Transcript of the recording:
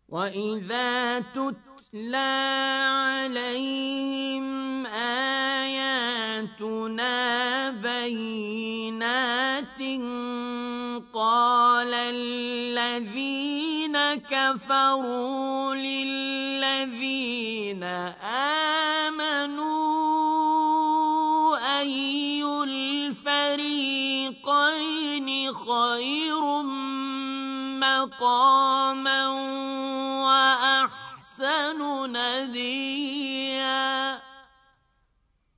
وَإِذَا تُتْلَىٰ عَلَيْهِمْ آيَاتُنَا بَيِّنَاتٍ قَالَ الَّذِينَ كَفَرُوا لِلَّذِينَ آمَنُوا أَيُّ الْفَرِيقَيْنِ خَيْرٌ مَّقَامًا وَأَحْسَنُ نَدِيًّا